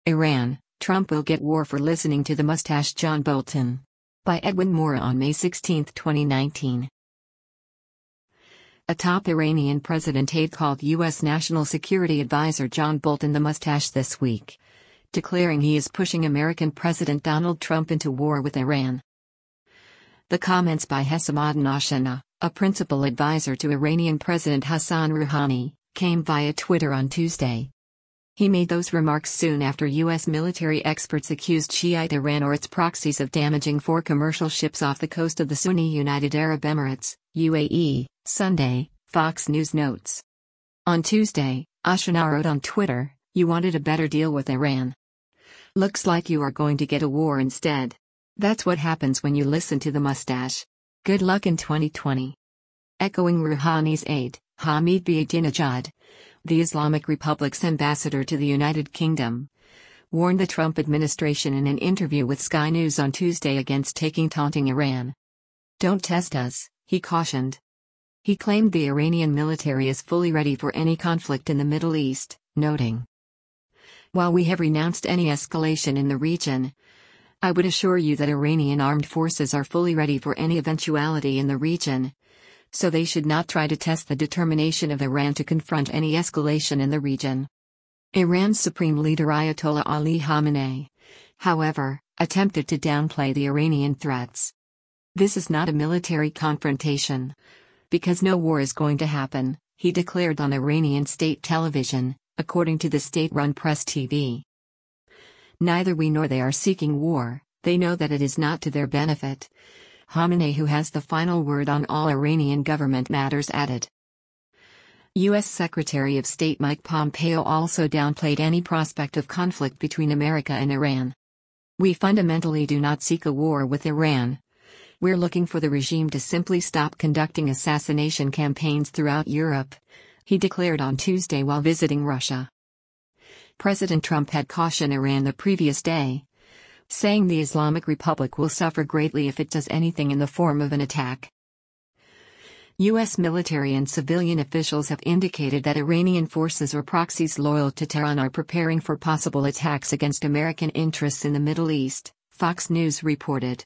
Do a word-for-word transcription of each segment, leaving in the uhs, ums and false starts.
Iran, Trump will get war for listening to the mustache John Bolton. By Edwin Moore on May sixteenth, twenty nineteen. A top Iranian president aide called U S National Security Advisor John Bolton the mustache this week, declaring he is pushing American President Donald Trump into war with Iran. The comments by Hessamadin Ashana, a principal advisor to Iranian President Hassan Rouhani, came via Twitter on Tuesday. He made those remarks soon after U S military experts accused Shiite Iran or its proxies of damaging four commercial ships off the coast of the Sunni United Arab Emirates, U A E, Sunday, Fox News notes. On Tuesday, Ashana wrote on Twitter, "You wanted a better deal with Iran. Looks like you are going to get a war instead. That's what happens when you listen to the mustache. Good luck in twenty twenty." Echoing Rouhani's aide, Hamid Ahmadinejad, the Islamic Republic's ambassador to the United Kingdom, warned the Trump administration in an interview with Sky News on Tuesday against taking taunting Iran. "Don't test us," he cautioned. He claimed the Iranian military is fully ready for any conflict in the Middle East, noting, "While we have renounced any escalation in the region, I would assure you that Iranian armed forces are fully ready for any eventuality in the region, so they should not try to test the determination of Iran to confront any escalation in the region." Iran's Supreme Leader Ayatollah Ali Khamenei, however, attempted to downplay the Iranian threats. "This is not a military confrontation, because no war is going to happen," he declared on Iranian state television, according to the state-run Press T V. "Neither we nor they are seeking war, they know that it is not to their benefit." Khamenei, who has the final word on all Iranian government matters, added. U S Secretary of State Mike Pompeo also downplayed any prospect of conflict between America and Iran. "We fundamentally do not seek a war with Iran. We're looking for the regime to simply stop conducting assassination campaigns throughout Europe," he declared on Tuesday while visiting Russia. President Trump had cautioned Iran the previous day, saying the Islamic Republic will suffer greatly if it does anything in the form of an attack. U S military and civilian officials have indicated that Iranian forces or proxies loyal to Tehran are preparing for possible attacks against American interests in the Middle East, Fox News reported.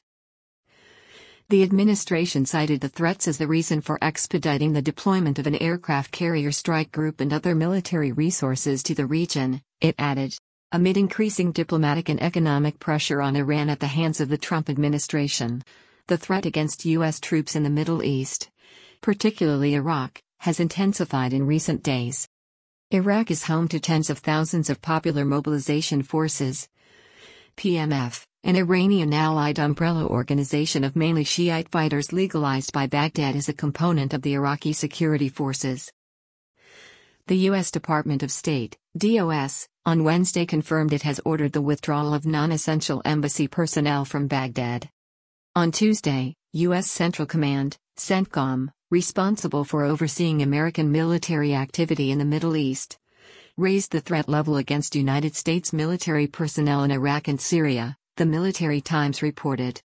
The administration cited the threats as the reason for expediting the deployment of an aircraft carrier strike group and other military resources to the region, it added, amid increasing diplomatic and economic pressure on Iran at the hands of the Trump administration. The threat against U S troops in the Middle East, particularly Iraq, has intensified in recent days. Iraq is home to tens of thousands of Popular Mobilization Forces, P M F, an Iranian allied umbrella organization of mainly Shiite fighters legalized by Baghdad as a component of the Iraqi security forces. The U S Department of State, D O S, on Wednesday confirmed it has ordered the withdrawal of non-essential embassy personnel from Baghdad. On Tuesday, U S Central Command, CENTCOM, responsible for overseeing American military activity in the Middle East, raised the threat level against United States military personnel in Iraq and Syria, the Military Times reported.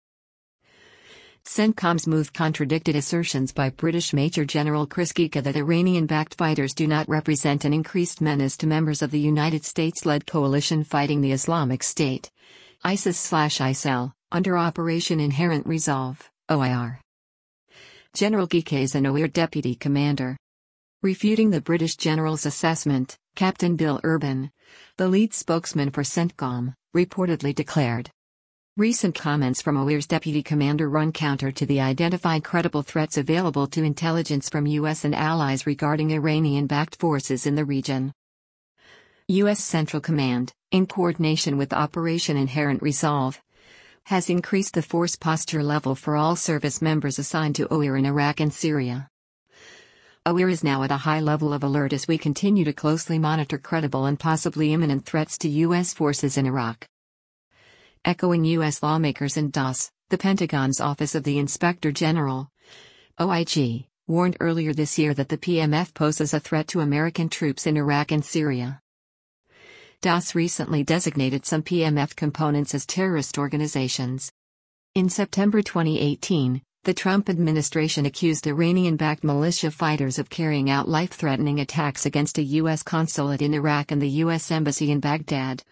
CENTCOM's move contradicted assertions by British Major General Chris Kika that Iranian-backed fighters do not represent an increased menace to members of the United States-led coalition fighting the Islamic State, ISIS/I S L, under Operation Inherent Resolve, O I R. General Kika is an O I R deputy commander. Refuting the British general's assessment, Captain Bill Urban, the lead spokesman for CENTCOM, reportedly declared. Recent comments from O I R's deputy commander run counter to the identified credible threats available to intelligence from U S and allies regarding Iranian-backed forces in the region. U S Central Command, in coordination with Operation Inherent Resolve, has increased the force posture level for all service members assigned to O I R in Iraq and Syria. O I R is now at a high level of alert as we continue to closely monitor credible and possibly imminent threats to U S forces in Iraq. Echoing U S lawmakers and D O S, the Pentagon's Office of the Inspector General, O I G, warned earlier this year that the P M F poses a threat to American troops in Iraq and Syria. D O S recently designated some P M F components as terrorist organizations. In September twenty eighteen, the Trump administration accused Iranian-backed militia fighters of carrying out life-threatening attacks against a U S consulate in Iraq and the U S Embassy in Baghdad,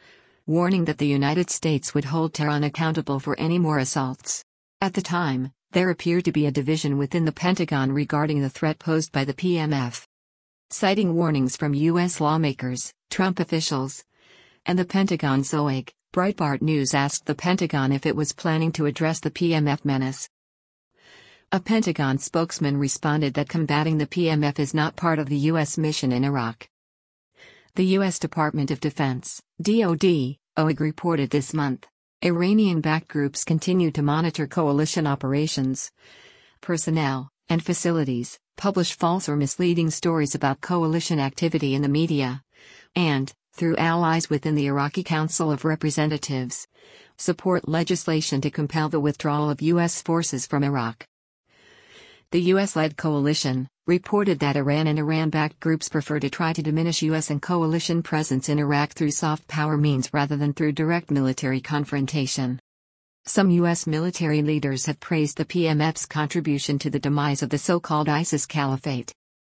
warning that the United States would hold Tehran accountable for any more assaults. At the time, there appeared to be a division within the Pentagon regarding the threat posed by the P M F. Citing warnings from U S lawmakers, Trump officials, and the Pentagon Z O A G, Breitbart News asked the Pentagon if it was planning to address the P M F menace. A Pentagon spokesman responded that combating the P M F is not part of the U S mission in Iraq. The U S Department of Defense, D O D, O A G reported this month, Iranian-backed groups continue to monitor coalition operations, personnel, and facilities, publish false or misleading stories about coalition activity in the media, and, through allies within the Iraqi Council of Representatives, support legislation to compel the withdrawal of U S forces from Iraq. The U S-led coalition reported that Iran and Iran-backed groups prefer to try to diminish U S and coalition presence in Iraq through soft power means rather than through direct military confrontation. Some U S military leaders have praised the P M F's contribution to the demise of the so-called ISIS Caliphate.